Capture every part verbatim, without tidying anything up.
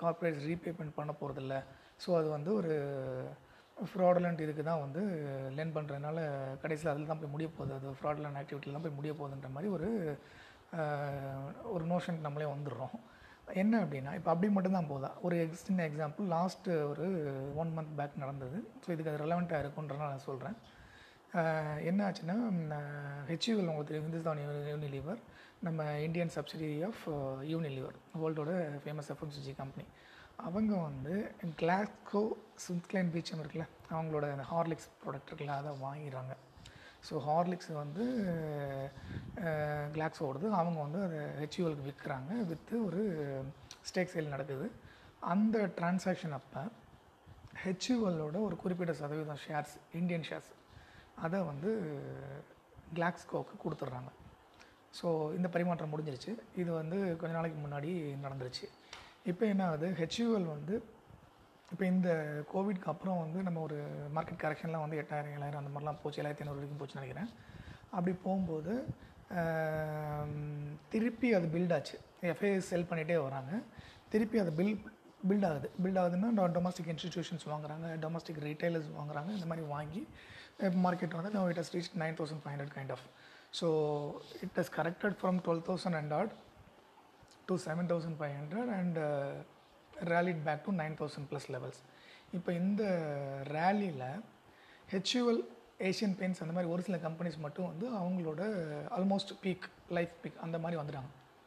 Corporates repayment பண்ண போகிறதில்ல. So அது வந்து ஒரு ஃப்ராடுலண்ட் இதுக்கு தான் வந்து லென் பண்ணுறதுனால கடைசியில் அதில் தான் போய் முடிய போகுது, அது ஃப்ராடுலண்ட் ஆக்டிவிட்டியில் தான் போய் முடிய போகுதுன்ற மாதிரி ஒரு ஒரு நோஷன் நம்மளே வந்துடுறோம். என்ன அப்படின்னா இப்போ அப்படி மட்டும்தான் போதா. ஒரு சின்ன எக்ஸாம்பிள் லாஸ்ட்டு ஒரு ஒன் மந்த் பேக் நடந்தது. ஸோ இதுக்கு அது ரெலவெண்ட்டாக இருக்குன்றனால நான் சொல்கிறேன். என்ன ஆச்சுன்னா, ஹெச்யூஎல் உங்களுக்கு தெரியும், ஹிந்துஸ்தான் யூனிலீவர், நம்ம இந்தியன் சப்சிடியரி ஆஃப் யூனிலீவர், வேர்ல்டோட ஃபேமஸ் எஃப்எம்சிஜி கம்பெனி. அவங்க வந்து கிளாஸ்கோ ஸ்மித்க்ளைன் பீச்சம் இருக்குல்ல, அவங்களோட அந்த ஹார்லிக்ஸ் ப்ராடக்ட் இருக்குல்ல, அதை வாங்கிடுறாங்க. ஸோ ஹார்லிக்ஸ் வந்து கிளாக்ஸோடது, அவங்க வந்து அதை ஹெச்யூஎலுக்கு விற்கிறாங்க. விற்று ஒரு ஸ்டேக் சேல் நடக்குது. அந்த டிரான்சாக்ஷன் அப்போ ஹெச்யூஎல்லோட ஒரு குறிப்பிட்ட சதவீதம் ஷேர்ஸ், இந்தியன் ஷேர்ஸ், அதை வந்து கிளாக்ஸ்கோவுக்கு கொடுத்துட்றாங்க. ஸோ இந்த பரிமாற்றம் முடிஞ்சிருச்சு. இது வந்து கொஞ்ச நாளைக்கு முன்னாடி நடந்துருச்சு. இப்போ என்ன ஆகுது, ஹெச்யூஎல் வந்து இப்போ இந்த கோவிட்க்கு அப்புறம் வந்து நம்ம ஒரு மார்க்கெட் கரெக்ஷன்லாம் வந்து எட்டாயிரம் ஏழாயிரம் அந்த மாதிரிலாம் போச்சு, ஏழாயிரத்தி ஐநூறு வரைக்கும் போச்சுன்னு நினைக்கிறேன். அப்படி போகும்போது திருப்பி அது பில்ட் ஆச்சு. எஃப்ஐ செல் பண்ணிகிட்டே வராங்க. திருப்பி அது பில் பில்ட் ஆகுது. பில்ட் ஆகுதுன்னா டொமஸ்டிக் இன்ஸ்டிடியூஷன்ஸ் வாங்குறாங்க, டொமஸ்டிக் ரீட்டைலர்ஸ் வாங்குறாங்க. இந்த மாதிரி வாங்கி மார்க்கெட் வந்து now it has reached nine thousand five hundred kind of. So it has corrected from twelve thousand and odd to seven thousand five hundred and uh, rallied back to nine thousand plus levels. இப்போ இந்த ரேலியில் HUL, Asian paints அந்த மாதிரி ஒரு சில companies மட்டும் வந்து அவங்களோட almost peak, life peak அந்த மாதிரி வந்துட்டாங்க.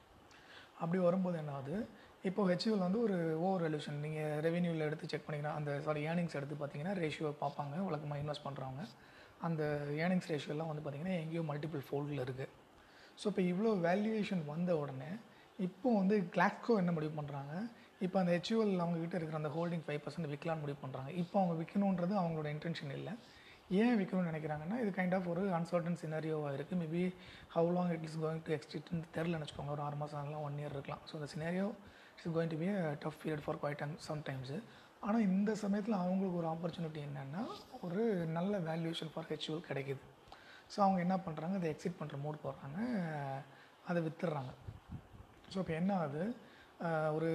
அப்படி வரும்போது என்ன ஆகுது, இப்போது ஹெச்யூஎல் வந்து ஒரு ஓவர் வேல்யூஷன், நீங்கள் ரெவென்யூவில் எடுத்து செக் பண்ணிங்கன்னா, அந்த சாரி ஏர்னிங்ஸ் எடுத்து பார்த்தீங்கன்னா ரேஷியோ பார்ப்பாங்க வழக்கமாக இன்வெஸ்ட் பண்ணுறவங்க. அந்த ஏர்னிங்ஸ் ரேஷியோலாம் வந்து பார்த்திங்கன்னா எங்கேயோ மல்டிபிள் ஃபோல்டில் இருக்குது. ஸோ இப்போ இவ்வளோ வேல்யூவேஷன் வந்த உடனே இப்போ வந்து கிளாக்ஸ்கோ என்ன முடிவு பண்ணுறாங்க, இப்போ அந்த ஹெச்யூஎல் அவங்ககிட்ட இருக்கிற அந்த ஹோல்டிங் ஃபைவ் பர்சன்ட் விற்கலான்னு முடிவு பண்ணுறாங்க. இப்போ அவங்க விற்கணுன்றது அவங்களோட இன்டென்ஷன் இல்லை. ஏன் விற்கணும்னு நினைக்கிறாங்கன்னா, இது கைண்ட் ஆஃப் ஒரு அன்சர்டன் சினாரியோவாக இருக்குது. Maybe how long it is going to extend தெரில வச்சுக்கோங்க. ஒரு ஆறு மாதம் ஆகலாம், ஒன் இயர் இருக்கலாம். ஸோ இந்த scenario it's going to be a tough period for quite and sometimes. ஆனால் இந்த சமயத்தில் அவங்களுக்கு ஒரு ஆப்பர்ச்சுனிட்டி என்னென்னா, ஒரு நல்ல வேல்யூவேஷன் ஃபார் ஹெச்யூஎல் கிடைக்கிது. ஸோ அவங்க என்ன பண்ணுறாங்க, அதை எக்ஸிட் பண்ணுற மூட் போடுறாங்க, அதை விற்றுடுறாங்க. ஸோ இப்போ என்ன ஆகுது, ஒரு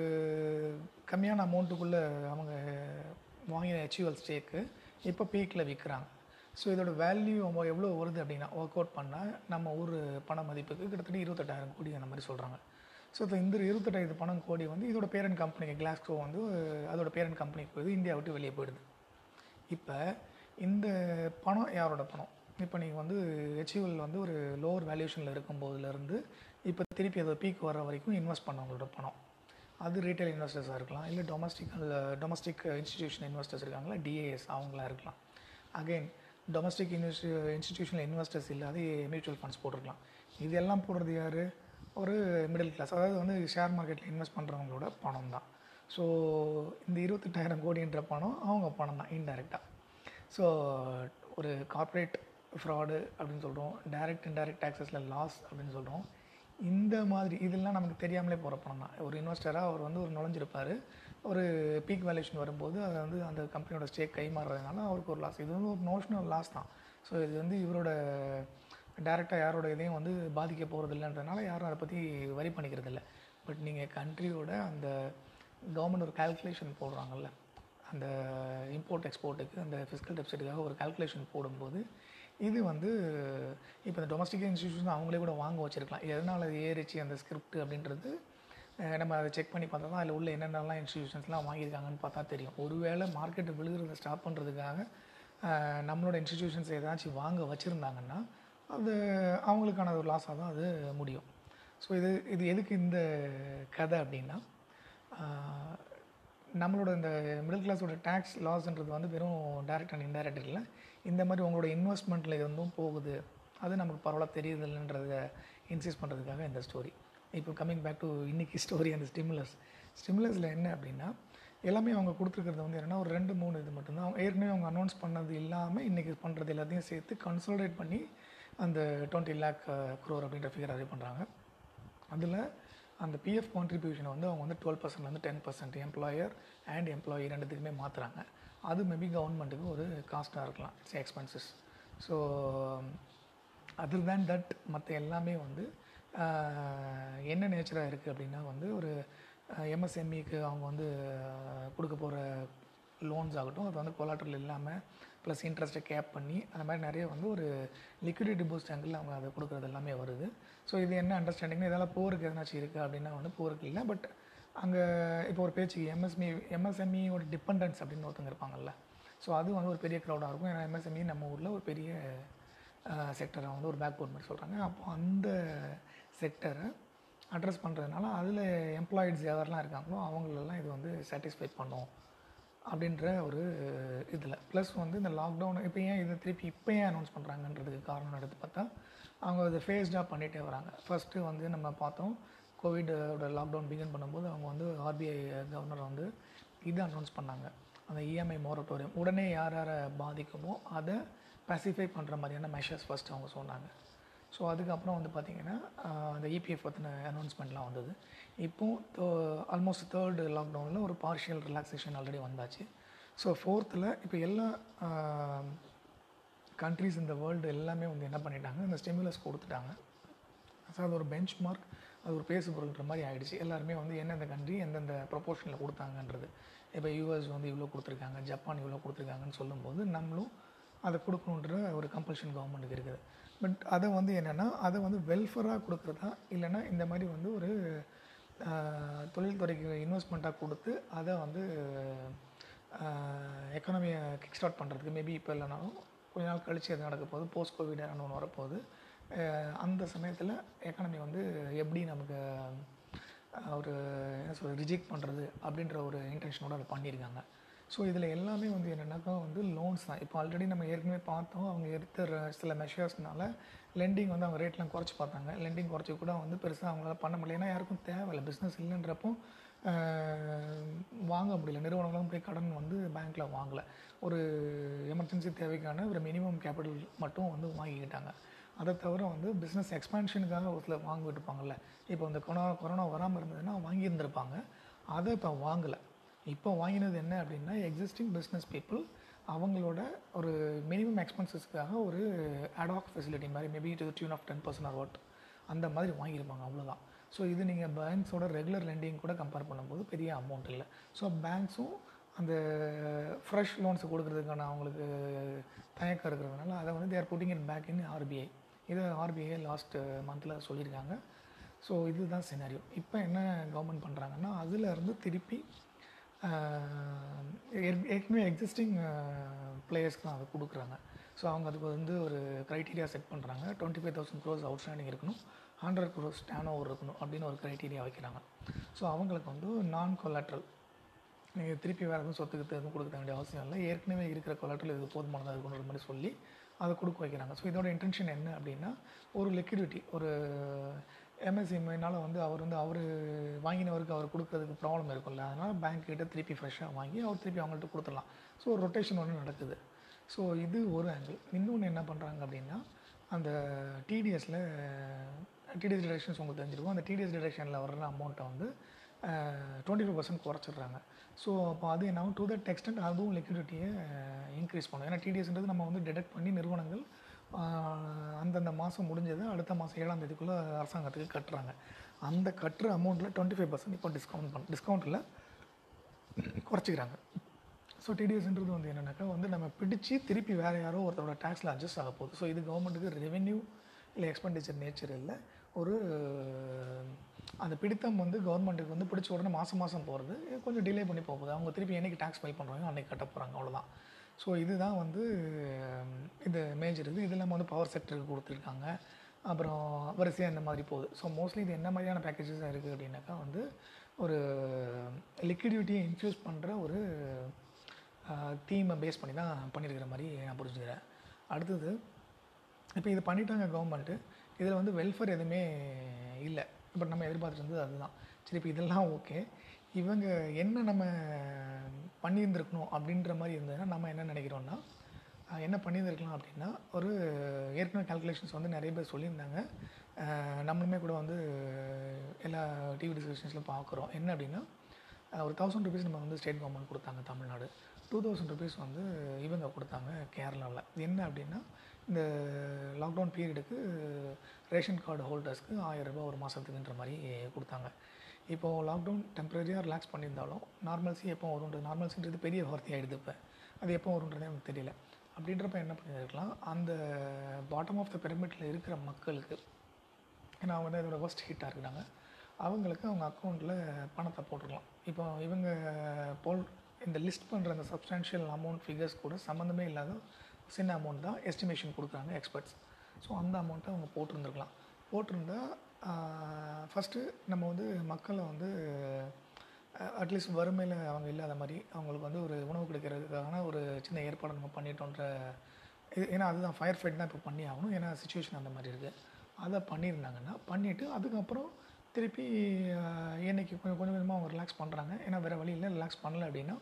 கம்மியான அமௌண்ட்டுக்குள்ளே அவங்க வாங்கின ஹெச்யூஎல் ஸ்டேக்கு இப்போ பீக்கில் விற்கிறாங்க. ஸோ இதோட வேல்யூ எவ்வளோ வருது அப்படின்னா, ஒர்க் அவுட் பண்ணால் நம்ம ஊர் பண மதிப்புக்கு கிட்டத்தட்ட இருபத்தெட்டாயிரம் கோடி அந்த மாதிரி சொல்கிறாங்க. ஸோ இப்போ இந்த இருபத்தெட்டாயிரம் பணம் கோடி வந்து இதோட பேரண்ட் கம்பெனிக்கு, கிளாஸ்கோ வந்து அதோட பேரண்ட் கம்பெனிக்கு போயிடுது, இந்தியா விட்டு வெளியே போயிடுது. இப்போ இந்த பணம் யாரோட பணம்? இப்போ நீங்கள் வந்து ஹெச்யூஎல் வந்து ஒரு லோவர் வேல்யூஷனில் இருக்கும்போதுலேருந்து இப்போ திருப்பி அதை பீக் வர வரைக்கும் இன்வெஸ்ட் பண்ணவங்களோட பணம். அது ரீட்டைல் இன்வெஸ்டர்ஸாக இருக்கலாம், இல்லை டொமஸ்டிக் டொமஸ்டிக் இன்ஸ்டிடியூஷன் இன்வெஸ்டர்ஸ் இருக்காங்களா, டிஏஎஸ் அவங்களாம் இருக்கலாம். Again domestic invest institutional investors இல்லாத மியூச்சுவல் ஃபண்ட்ஸ் போட்டிருக்கலாம். இது எல்லாம் போடுறது யார்? ஒரு மிடில் கிளாஸ், அதாவது வந்து ஷேர் மார்க்கெட்டில் இன்வெஸ்ட் பண்ணுறவங்களோட பணம் தான். ஸோ இந்த இருபத்தெட்டாயிரம் கோடின்ற பணம் அவங்க பணம் தான் இன்டைரக்டாக. ஸோ ஒரு கார்ப்பரேட் ஃப்ராடு அப்படின்னு சொல்கிறோம், டைரக்ட் இன்டைரக்ட் டேக்ஸஸில் லாஸ் அப்படின்னு சொல்கிறோம். இந்த மாதிரி இதெல்லாம் நமக்கு தெரியாமலே போகிற பணம் தான். ஒரு இன்வெஸ்டராக அவர் வந்து ஒரு நுழைஞ்சிருப்பார், ஒரு பீக் வேல்யூஷன் வரும்போது அதை வந்து அந்த கம்பெனியோட ஸ்டேக் கை மாறுறதுனால அவருக்கு ஒரு லாஸ். இது வந்து ஒரு நோஷனல் லாஸ் தான். ஸோ இது வந்து இவரோட டேரெக்டாக யாரோட இதையும் வந்து பாதிக்க போகிறது இல்லைன்றதுனால யாரும் அதை பற்றி வரி பண்ணிக்கிறது இல்லை. பட் நீங்கள் கண்ட்ரியோட அந்த கவர்மெண்ட் ஒரு கால்குலேஷன் போடுறாங்கல்ல, அந்த இம்போர்ட் எக்ஸ்போர்ட்டுக்கு அந்த ஃபிஸ்கல் டெபிசிட்டுக்காக ஒரு கால்குலேஷன் போடும்போது இது வந்து இப்போ இந்த டொமஸ்டிக் இன்ஸ்டிடியூஷன் அவங்களே கூட வாங்க வச்சுருக்கலாம். எதனால் அது ஏறிச்சு அந்த ஸ்கிரிப்ட் அப்படின்றது நம்ம அதை செக் பண்ணி பார்த்தா தான் அதில் உள்ள என்னென்னலாம் இன்ஸ்டிடியூஷன்ஸ்லாம் வாங்கியிருக்காங்கன்னு பார்த்தா தெரியும். ஒருவேளை மார்க்கெட்டு விழுகிறத ஸ்டாப் பண்ணுறதுக்காக நம்மளோட இன்ஸ்டிடியூஷன்ஸ் ஏதாச்சும் வாங்க வச்சுருந்தாங்கன்னா அது அவங்களுக்கான ஒரு லாஸாக தான் அது முடியும். ஸோ இது இது எதுக்கு இந்த கதை அப்படின்னா, நம்மளோட இந்த மிடில் கிளாஸோட டேக்ஸ் லாஸ்ன்றது வந்து வெறும் டைரக்ட் அண்ட் இன்டைரக்ட் இல்லை, இந்த மாதிரி உங்களோட இன்வெஸ்ட்மெண்ட்டில் இது வந்தும் போகுது, அது நமக்கு பரவாயில்ல தெரியுது இல்லைன்றதை இன்சிஸ்ட் பண்ணுறதுக்காக இந்த ஸ்டோரி. இப்போ கம்மிங் பேக் டு இன்றைக்கி ஸ்டோரி, அந்த ஸ்டிமுலஸ் ஸ்டிமுலஸில் என்ன அப்படின்னா, எல்லாமே அவங்க கொடுத்துருக்கிறது வந்து என்னென்னா ஒரு ரெண்டு மூணு இது மட்டும்தான். அவங்க ஏற்கனவே அவங்க அனௌன்ஸ் பண்ணது இல்லாமல் இன்றைக்கி பண்ணுறது எல்லாத்தையும் சேர்த்து கன்சாலிடேட் பண்ணி அந்த டுவெண்ட்டி லேக் க்ரோர் அப்படின்ற ஃபிகர் அரேவ் பண்ணுறாங்க. அதில் அந்த பிஎஃப் கான்ட்ரிபியூஷனை வந்து அவங்க வந்து டுவெல் பர்சன்ட்லேருந்து ten percent employer and employee ரெண்டுத்துக்குமே மாற்றுறாங்க. அது மேபி கவர்மெண்ட்டுக்கு ஒரு காஸ்ட்டாக இருக்கலாம், it's expenses. So other than that மற்ற எல்லாமே வந்து என்ன நேச்சராக இருக்குது அப்படின்னா வந்து ஒரு எம்எஸ்எம்இக்கு அவங்க வந்து கொடுக்க போகிற லோன்ஸ் ஆகட்டும், அது வந்து கொலாட்ரல் இல்லாமல் ப்ளஸ் இன்ட்ரெஸ்ட்டை கேப் பண்ணி அந்த மாதிரி நிறைய வந்து ஒரு லிக்விடிட்டி பூஸ்ட் ஆங்கிள் அவங்க அதை கொடுக்குறது எல்லாமே வருது. ஸோ இது என்ன அண்டர்ஸ்டாண்டிங்னா இதால் போருக்கு எதனாச்சும் இருக்குது அப்படின்னா வந்து போருக்கு இல்லை. பட் அங்கே இப்போ ஒரு பேச்சுக்கு எம்எஸ்எம்இ எம்எஸ்எம்இயோட டிபெண்டன்ஸ் அப்படின்னு ஒருத்தங்க இருப்பாங்கல்ல. ஸோ அது வந்து ஒரு பெரிய க்ரௌடாக இருக்கும். ஏன்னா எம்எஸ்எம்இ நம்ம ஊரில் ஒரு பெரிய செக்டரை வந்து ஒரு பேக் போர்ட் மாதிரி சொல்கிறாங்க. அப்போ அந்த செக்டரை அட்ரஸ் பண்ணுறதுனால அதில் எம்ப்ளாயிட்ஸ் யாரெல்லாம் இருக்காங்களோ அவங்களெல்லாம் இது வந்து சாட்டிஸ்ஃபை பண்ணும் அப்படின்ற ஒரு இதில். ப்ளஸ் வந்து இந்த லாக்டவுன் இப்போ ஏன் இதை திருப்பி இப்போ ஏன் அனௌன்ஸ் பண்ணுறாங்கன்றதுக்கு காரணம் எடுத்து பார்த்தா அவங்க அதை ஃபேஸ்டாக பண்ணிகிட்டே வராங்க. ஃபஸ்ட்டு வந்து நம்ம பார்த்தோம் கோவிடோட லாக்டவுன் பிகின் பண்ணும்போது அவங்க வந்து ஆர்பிஐ கவர்னர் வந்து இதை அனௌன்ஸ் பண்ணாங்க, அந்த இஎம்ஐ மோரட்டோரியம் உடனே யார் யாரை பாதிக்குமோ அதை பேசிஃபை பண்ணுற மாதிரியான மெஷர்ஸ் ஃபஸ்ட்டு அவங்க சொன்னாங்க. ஸோ அதுக்கப்புறம் வந்து பார்த்திங்கன்னா அந்த இபிஎஃப் பற்றின அனௌன்ஸ்மெண்ட்லாம் வந்தது. இப்போது ஆல்மோஸ்ட் தேர்டு லாக்டவுனில் ஒரு பார்ஷியல் ரிலாக்ஸேஷன் ஆல்ரெடி வந்தாச்சு. ஸோ ஃபோர்த்தில் இப்போ எல்லா கண்ட்ரிஸ் இந்த வேர்ல்டு எல்லாமே வந்து என்ன பண்ணிட்டாங்க, இந்த ஸ்டிமுலஸ் கொடுத்துட்டாங்க. ஸோ அது ஒரு பெஞ்ச் மார்க், அது ஒரு பேசு பொருள்ன்ற மாதிரி ஆகிடுச்சு. எல்லாருமே வந்து எந்தெந்த கண்ட்ரி எந்தெந்த ப்ரொபோர்ஷனில் கொடுத்தாங்கன்றது. இப்போ யூஎஸ் வந்து இவ்வளோ கொடுத்துருக்காங்க, ஜப்பான் இவ்வளோ கொடுத்துருக்காங்கன்னு சொல்லும்போது நம்மளும் அதை கொடுக்கணுன்ற ஒரு கம்பல்ஷன் கவர்மெண்ட்டுக்கு இருக்குது. பட் அதை வந்து என்னென்னா அதை வந்து வெல்ஃபேராக கொடுக்குறதா இல்லைன்னா இந்த மாதிரி வந்து ஒரு தொழில்துறைக்கு இன்வெஸ்ட்மெண்ட்டாக கொடுத்து அதை வந்து எக்கானமியை கிக் ஸ்டார்ட் பண்ணுறதுக்கு மேபி இப்போ இல்லைனாலும் கொஞ்ச நாள் கழித்து அது நடக்க போகுது. போஸ்ட் கோவிட் ஒன்று வரப்போகுது. அந்த சமயத்தில் எக்கானமி வந்து எப்படி நமக்கு ஒரு என்ன சொல்கிறது ரிஜெக்ட் பண்ணுறது அப்படின்ற ஒரு இன்டென்ஷனோடு அதை பண்ணியிருக்காங்க. ஸோ இதில் எல்லாமே வந்து என்னென்னாக்கா வந்து லோன்ஸ் தான். இப்போ ஆல்ரெடி நம்ம ஏற்கனவே பார்த்தோம் அவங்க எடுத்த சில மெஷர்ஸ்னால லெண்டிங் வந்து அவங்க ரேட்லாம் குறைச்சி பார்த்தாங்க. லெண்டிங் குறைச்சி கூட வந்து பெருசாக அவங்களால பண்ண முடியல. ஏன்னா யாருக்கும் தேவையில்லை, பிஸ்னஸ் இல்லைன்றப்போ வாங்க முடியல. நிறுவனங்களும் போய் கடன் வந்து பேங்க்கில் வாங்கலை. ஒரு எமர்ஜென்சி தேவைக்கான ஒரு மினிமம் கேபிட்டல் மட்டும் வந்து வாங்கிக்கிட்டாங்க. அதை தவிர வந்து பிஸ்னஸ் எக்ஸ்பேன்ஷனுக்காக ஒரு சில வாங்கி விட்டுப்பாங்கள்ல. இப்போ இந்த கொரோனா கொரோனா வராமல் இருந்ததுன்னா வாங்கியிருந்திருப்பாங்க. அதை இப்போ வாங்கலை. இப்போ வாங்கினது என்ன அப்படின்னா எக்ஸிஸ்டிங் பிஸ்னஸ் பீப்புள் அவங்களோட ஒரு மினிமம் எக்ஸ்பென்சஸ்க்காக ஒரு அடாக் ஃபெசிலிட்டி மாதிரி maybe to tune of ten percent or what அந்த மாதிரி வாங்கியிருப்பாங்க, அவ்வளோதான். ஸோ இது நீங்கள் பேங்க்ஸோட ரெகுலர் லெண்டிங் கூட கம்பேர் பண்ணும்போது பெரிய அமௌண்ட் இல்லை. ஸோ பேங்க்ஸும் அந்த ஃப்ரெஷ் லோன்ஸை கொடுக்குறதுக்கான அவங்களுக்கு தயக்கம் இருக்கிறதுனால அதை வந்து they're putting in back in RBI. இதை ஆர்பிஐ லாஸ்ட் மந்தில் சொல்லியிருக்காங்க. ஸோ இதுதான் சினாரியோ. இப்போ என்ன கவர்மெண்ட் பண்ணுறாங்கன்னா அதிலேருந்து திருப்பி ஏற்கனவே எக்ஸிஸ்டிங் பிளேயர்ஸ்க்கு தான் அதை கொடுக்குறாங்க. ஸோ அவங்க அதுக்கு வந்து ஒரு க்ரைட்டீரியா செட் பண்ணுறாங்க. Twenty five thousand crores outstanding இருக்கணும், ஹண்ட்ரட் க்ரோஸ் டேர்ன் ஓவர் இருக்கணும் அப்படின்னு ஒரு க்ரைட்டீரியா வைக்கிறாங்க. ஸோ அவங்களுக்கு வந்து நான் கொலாட்ரல் நீங்கள் திருப்பி வேறு எதுவும் சொத்துக்கு எதுவும் கொடுக்க வேண்டிய அவசியம் இல்லை, ஏற்கனவே இருக்கிற கொலாட்ரல் இது போதுமானதாக இருக்குன்ற மாதிரி சொல்லி அதை கொடுக்க வைக்கிறாங்க. ஸோ இதோட இன்டென்ஷன் என்ன அப்படின்னா ஒரு லிக்விடிட்டி, ஒரு எம்எஸ்எம்ஐனால் வந்து அவர் வந்து அவர் வாங்கினவருக்கு அவர் கொடுக்குறதுக்கு ப்ராப்ளம் இருக்கும்ல, அதனால் பேங்க் கிட்ட திருப்பி ஃப்ரெஷ்ஷாக வாங்கி அவர் திருப்பி அவங்கள்ட்ட கொடுத்துடலாம். ஸோ ஒரு ரொட்டேஷன் ஒன்று நடக்குது. ஸோ இது ஒரு ஆங்கிள். இன்னொன்று என்ன பண்ணுறாங்க அப்படின்னா அந்த டிடிஎஸில் டிடிஎஸ் டிடக்ஷன்ஸ் உங்களுக்கு தெரிஞ்சிருக்கும். அந்த டிடிஎஸ் டிடக்ஷனில் வர்ற அமௌண்ட்டை வந்து டுவெண்ட்டி ஃபைவ் பர்சன்ட் குறைச்சிடுறாங்க. ஸோ அப்போ அது என்ன டு தட் எக்ஸ்டென்ட் அதுவும் லிக்விடிட்டியை இன்க்ரீஸ் பண்ணும். ஏன்னா டிடிஎஸ்ன்றது நம்ம வந்து டிடெக்ட் பண்ணி நிறுவனங்கள் அந்தந்த மாதம் முடிஞ்சதை அடுத்த மாதம் ஏழாம் தேதிக்குள்ளே அரசாங்கத்துக்கு கட்டுறாங்க. அந்த கட்டுற அமௌண்ட்டில் டுவெண்ட்டி ஃபைவ் பர்சன்ட் இப்போ டிஸ்கவுண்ட் பண்ண டிஸ்கவுண்ட்டில் குறைச்சிக்கிறாங்க. ஸோ டிடிஎஸ்ன்றது வந்து என்னென்னாக்கா வந்து நம்ம பிடிச்சி திருப்பி வேறு யாரோ ஒருத்தரோட டேக்ஸில் அட்ஜஸ்ட் ஆக போகுது. ஸோ இது கவர்மெண்ட்டுக்கு ரெவென்யூ இல்லை எக்ஸ்பெண்டிச்சர் நேச்சர் இல்லை, ஒரு அந்த பிடித்தம் வந்து கவர்மெண்ட்டுக்கு வந்து பிடிச்ச உடனே மாதம் மாதம் போகிறது கொஞ்சம் டிலே பண்ணி போகுது. அவங்க திருப்பி என்றைக்கு டேக்ஸ் ஃபைல் பண்ணுறாங்க அன்றைக்கி கட்ட போகிறாங்க, அவ்வளோதான். ஸோ இதுதான் வந்து இது மேஜர். இது இது இல்லாமல் வந்து பவர் செக்டருக்கு கொடுத்துருக்காங்க, அப்புறம் வரிசையாக இந்த மாதிரி போகுது. ஸோ மோஸ்ட்லி இது என்ன மாதிரியான பேக்கேஜஸாக இருக்குது அப்படின்னாக்கா வந்து ஒரு லிக்விடிட்டியை இன்ஃப்யூஸ் பண்ணுற ஒரு தீமை பேஸ் பண்ணி தான் பண்ணியிருக்கிற மாதிரி நான் புரிஞ்சுக்கிறேன். அடுத்தது இப்போ இது பண்ணிட்டாங்க கவர்மெண்ட்டு, இதில் வந்து வெல்ஃபேர் எதுவுமே இல்லை. இப்போ நம்ம எதிர்பார்த்துட்டு இருந்தது அதுதான். சரி, இப்போ இதெல்லாம் ஓகே, இவங்க என்ன நம்ம பண்ணியிருந்துருக்கணும் அப்படின்ற மாதிரி இருந்ததுன்னா நம்ம என்ன நினைக்கிறோன்னா என்ன பண்ணியிருந்துருக்கலாம் அப்படின்னா ஒரு ஏற்கனவே கால்குலேஷன்ஸ் வந்து நிறைய பேர் சொல்லியிருந்தாங்க. நம்மளுமே கூட வந்து எல்லா டிவி டிஸ்கஷன்ஸில் பார்க்குறோம். என்ன அப்படின்னா ஒரு தௌசண்ட் ருபீஸ் நம்ம வந்து ஸ்டேட் கவர்மெண்ட் கொடுத்தாங்க தமிழ்நாடு, டூ தௌசண்ட் ருபீஸ் வந்து இவங்க கொடுத்தாங்க கேரளாவில். என்ன அப்படின்னா இந்த லாக்டவுன் பீரியடுக்கு ரேஷன் கார்டு ஹோல்டர்ஸ்க்கு ஆயிரம் ரூபாய் ஒரு மாதத்துக்குன்ற மாதிரி கொடுத்தாங்க. இப்போது லாக்டவுன் டெம்பரரியாக ரிலாக்ஸ் பண்ணியிருந்தாலும் நார்மல்சி எப்போ வரும்ன்றது நார்மல்சின்றது பெரிய வார்த்தை ஆகிடுது இப்போ அது எப்போ வரும்ன்றதே எனக்கு தெரியல. அப்படின்றப்ப என்ன பண்ணியிருக்கலாம், அந்த பாட்டம் ஆஃப் த பிரமிட்டில் இருக்கிற மக்களுக்கு, ஏன்னா அவங்க வந்து இதோட ஒர்ஸ்ட் ஹிட்டாக இருக்கிறாங்க, அவங்களுக்கு அவங்க அக்கௌண்ட்டில் பணத்தை போட்டுருக்கலாம். இப்போ இவங்க போல் இந்த லிஸ்ட் பண்ணுற அந்த சப்ஸ்டான்ஷியல் அமௌண்ட் ஃபிகர்ஸ் கூட சம்மந்தமே இல்லாத சின்ன அமௌண்ட் தான் எஸ்டிமேஷன் கொடுக்குறாங்க எக்ஸ்பர்ட்ஸ். ஸோ அந்த அமௌண்ட்டை அவங்க போட்டிருந்துருக்கலாம். போட்டிருந்தா ஃபஸ்ட்டு நம்ம வந்து மக்களை வந்து அட்லீஸ்ட் வறுமையில் அவங்க இல்லாத மாதிரி அவங்களுக்கு வந்து ஒரு உணவு கிடைக்கிறதுக்கான ஒரு சின்ன ஏற்பாடு நம்ம பண்ணிட்டோன்ற இது. ஏன்னா அதுதான் ஃபயர் ஃபைட் தான் இப்போ பண்ணி ஆகணும், ஏன்னா சுச்சுவேஷன் அந்த மாதிரி இருக்குது. அதை பண்ணியிருந்தாங்கன்னா பண்ணிவிட்டு அதுக்கப்புறம் திருப்பி என்னைக்கு கொஞ்சம் கொஞ்சம் கொஞ்சமாக அவங்க ரிலாக்ஸ் பண்ணுறாங்க. ஏன்னா வேறு வழி இல்லை, ரிலாக்ஸ் பண்ணலை அப்படின்னா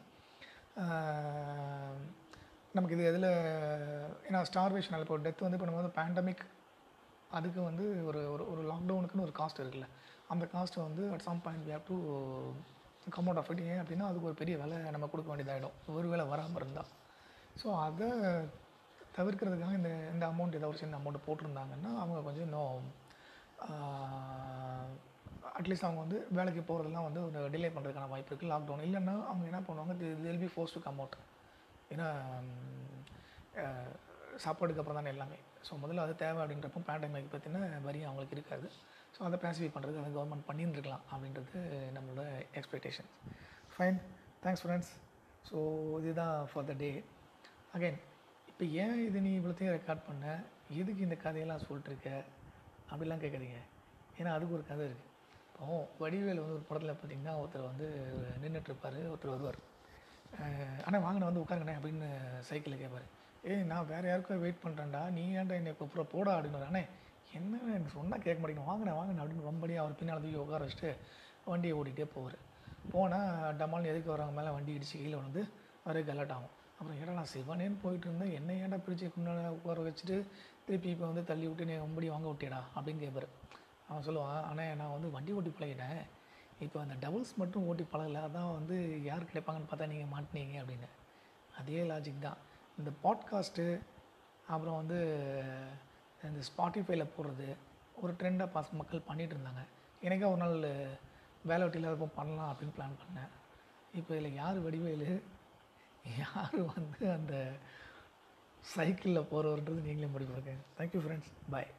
நமக்கு இது எதில், ஏன்னா ஸ்டார்வேஷன் இப்போ டெத் வந்து இப்போ நம்ம வந்து பேண்டமிக் அதுக்கு வந்து ஒரு ஒரு ஒரு லாக்டவுனுக்குன்னு ஒரு காஸ்ட் இருக்குல்ல, அந்த காஸ்ட்டை வந்து at some point we have to come out of it. ஏன் அப்படின்னா அதுக்கு ஒரு பெரிய வேலை நம்ம கொடுக்க வேண்டியதாகிடும் ஒரு வேலை வராமல் இருந்தால். ஸோ அதை தவிர்க்கிறதுக்காக இந்த இந்த அமௌண்ட் ஏதாவது ஒரு சின்ன அமௌண்ட்டு போட்டிருந்தாங்கன்னா அவங்க கொஞ்சம் இன்னும் அட்லீஸ்ட் அவங்க வந்து வேலைக்கு போகிறதெல்லாம் வந்து ஒரு டிலே பண்ணுறதுக்கான வாய்ப்பு இருக்குது. லாக்டவுன் இல்லைன்னா அவங்க என்ன பண்ணுவாங்க, they'll be force to come out. ஏன்னா சாப்பாடுக்கு அப்புறம் தானே எல்லாமே. ஸோ முதல்ல அது தேவை அப்படின்றப்போ பேண்டமிக் பற்றின வரி அவங்களுக்கு இருக்காது. ஸோ அதை பேசிஃபை பண்ணுறதுக்கு அதை கவர்மெண்ட் பண்ணியிருந்துருக்கலாம் அப்படின்றது நம்மளோட எக்ஸ்பெக்டேஷன்ஸ். Fine, thanks friends. ஸோ இதுதான் ஃபார் த டே. அகைன் இப்போ ஏன் இது நீ இவ்வளோத்தையும் ரெக்கார்ட் பண்ண, எதுக்கு இந்த கதையெல்லாம் சொல்லிட்டுருக்க அப்படிலாம் கேட்குறீங்க. ஏன்னா அதுக்கு ஒரு கதை இருக்குது. இப்போ வடிவேல் வந்து ஒரு படத்தில் பார்த்திங்கன்னா ஒருத்தர் வந்து நின்றுட்டுருப்பார், ஒருத்தர் வருவார், ஆனால் வாங்கின வந்து உட்காருங்கண்ணே அப்படின்னு சைக்கிளில் கேட்பார். ஏய் நான் வேறு யாருக்கும் வெயிட் பண்ணுறேன்டா, நீ ஏன்டா என்னை கூப்பிட்ற போடா அப்படின்னு. அண்ணே என்ன எனக்கு சொன்னால் கேட்க மாட்டேங்க, வாங்கினேன் வாங்கினேன் அப்படின்னு ரொம்படி அவர் பின்னால் தூக்கி உட்கார வச்சுட்டு வண்டியை ஓட்டிகிட்டே போவார். போனால் டமால்னு எதுக்கு வரவங்க மேலே வண்டி இடிச்சு கீழே வந்து அவரே கலாட் ஆகும். அப்புறம் ஏடா நான் சிவனேன்னு போயிட்டு இருந்தேன், என்ன ஏன்டா பிரித்து முன்னாடி உட்கார வச்சுட்டு திருப்பி இப்போ வந்து தள்ளி விட்டு நீ ரொம்படி வாங்க விட்டியடா அப்படின்னு கேட்பார். அவன் சொல்லுவான், ஆனால் நான் வந்து வண்டி ஓட்டி பழகிட்டேன், இப்போ அந்த டபுள்ஸ் மட்டும் ஓட்டி பழகலை, அதான் வந்து யார் கிடைப்பாங்கன்னு பார்த்தா நீங்கள் மாட்டினீங்க அப்படின்னு. அதே லாஜிக் தான் இந்த பாட்காஸ்ட்டு, அப்புறம் வந்து இந்த ஸ்பாட்டிஃபைல போடுறது ஒரு ட்ரெண்டாக பாஸ் மக்கள் பண்ணிகிட்டு இருந்தாங்க. எனக்கே ஒரு நாள் வேலை வெட்டி இல்லாதப்போ பண்ணலாம் அப்படின்னு பிளான் பண்ணேன். இப்போ இதில் யார் வடிவேலு, யார் வந்து அந்த சைக்கிளில் போகிறவர்ன்றது நீங்களே முடிவு பண்ணுங்க. தேங்க்யூ ஃப்ரெண்ட்ஸ், பாய்.